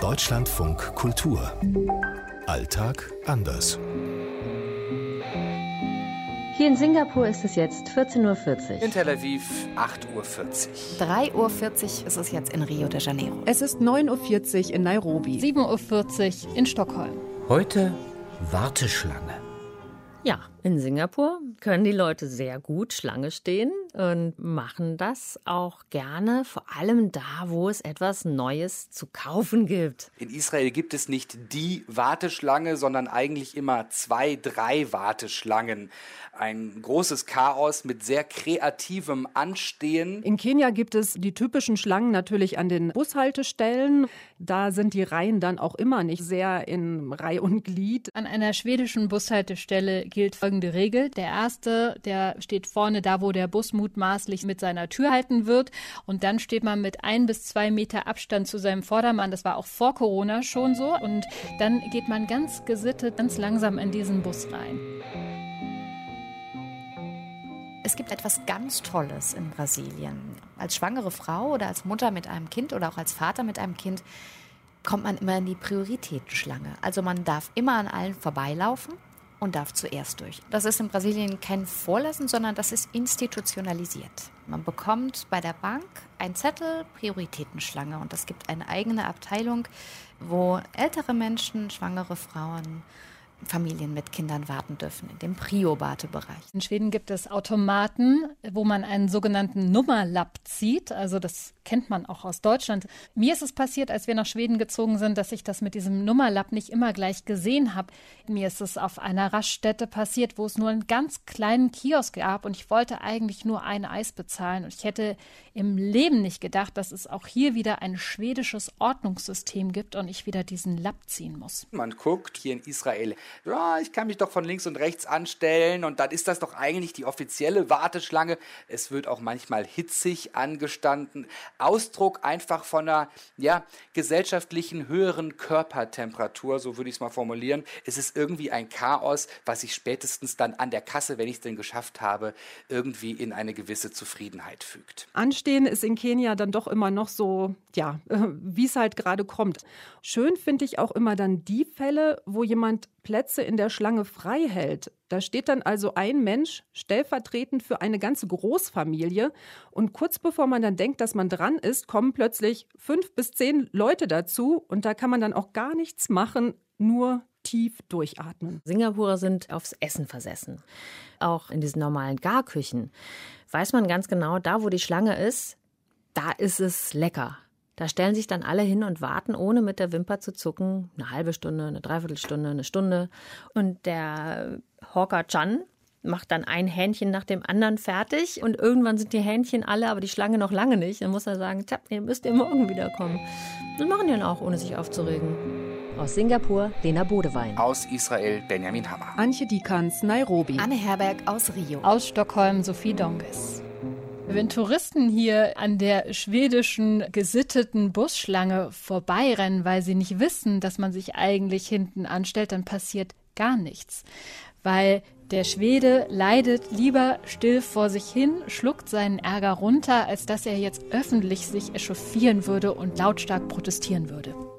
Deutschlandfunk Kultur. Alltag anders. Hier in Singapur ist es jetzt 14:40 Uhr. In Tel Aviv 8:40 Uhr. 3:40 Uhr ist es jetzt in Rio de Janeiro. Es ist 9:40 Uhr in Nairobi. 7:40 Uhr in Stockholm. Heute Warteschlange. Ja, in Singapur können die Leute sehr gut Schlange stehen und machen das auch gerne, vor allem da, wo es etwas Neues zu kaufen gibt. In Israel gibt es nicht die Warteschlange, sondern eigentlich immer 2, 3 Warteschlangen. Ein großes Chaos mit sehr kreativem Anstehen. In Kenia gibt es die typischen Schlangen natürlich an den Bushaltestellen. Da sind die Reihen dann auch immer nicht sehr in Reih und Glied. An einer schwedischen Bushaltestelle gilt folgende Regel. Der Erste, der steht vorne da, wo der Bus mutmaßlich mit seiner Tür halten wird. Und dann steht man mit 1 bis 2 Meter Abstand zu seinem Vordermann. Das war auch vor Corona schon so. Und dann geht man ganz gesittet, ganz langsam in diesen Bus rein. Es gibt etwas ganz Tolles in Brasilien. Als schwangere Frau oder als Mutter mit einem Kind oder auch als Vater mit einem Kind kommt man immer in die Prioritätenschlange. Also man darf immer an allen vorbeilaufen und darf zuerst durch. Das ist in Brasilien kein Vorlassen, sondern das ist institutionalisiert. Man bekommt bei der Bank einen Zettel, Prioritätenschlange. Und es gibt eine eigene Abteilung, wo ältere Menschen, schwangere Frauen, Familien mit Kindern warten dürfen, in dem Prio-Wartebereich. In Schweden gibt es Automaten, wo man einen sogenannten Nummerlapp zieht. Also das kennt man auch aus Deutschland. Mir ist es passiert, als wir nach Schweden gezogen sind, dass ich das mit diesem Nummerlapp nicht immer gleich gesehen habe. Mir ist es auf einer Raststätte passiert, wo es nur einen ganz kleinen Kiosk gab und ich wollte eigentlich nur ein Eis bezahlen. Und ich hätte im Leben nicht gedacht, dass es auch hier wieder ein schwedisches Ordnungssystem gibt und ich wieder diesen Lapp ziehen muss. Man guckt hier in Israel, ja, ich kann mich doch von links und rechts anstellen und dann ist das doch eigentlich die offizielle Warteschlange. Es wird auch manchmal hitzig angestanden. Ausdruck einfach von einer gesellschaftlichen höheren Körpertemperatur, so würde ich es mal formulieren. Es ist irgendwie ein Chaos, was sich spätestens dann an der Kasse, wenn ich es denn geschafft habe, irgendwie in eine gewisse Zufriedenheit fügt. Anstehen ist in Kenia dann doch immer noch so, wie es halt gerade kommt. Schön finde ich auch immer dann die Fälle, wo jemand Plätze in der Schlange frei hält. Da steht dann also ein Mensch stellvertretend für eine ganze Großfamilie und kurz bevor man dann denkt, dass man dran ist, kommen plötzlich 5 bis 10 Leute dazu und da kann man dann auch gar nichts machen, nur tief durchatmen. Singapurer sind aufs Essen versessen. Auch in diesen normalen Garküchen weiß man ganz genau, da wo die Schlange ist, da ist es lecker. Da stellen sich dann alle hin und warten, ohne mit der Wimper zu zucken. Eine halbe Stunde, eine Dreiviertelstunde, eine Stunde. Und der Hawker Chan macht dann ein Hähnchen nach dem anderen fertig. Und irgendwann sind die Hähnchen alle, aber die Schlange noch lange nicht. Dann muss er sagen, ihr müsst ihr morgen wiederkommen. Das machen die dann auch, ohne sich aufzuregen. Aus Singapur, Lena Bodewein. Aus Israel, Benjamin Hammer. Antje Dikans, Nairobi. Anne Herberg aus Rio. Aus Stockholm, Sophie Donges. Wenn Touristen hier an der schwedischen gesitteten Busschlange vorbeirennen, weil sie nicht wissen, dass man sich eigentlich hinten anstellt, dann passiert gar nichts. Weil der Schwede leidet lieber still vor sich hin, schluckt seinen Ärger runter, als dass er jetzt öffentlich sich echauffieren würde und lautstark protestieren würde.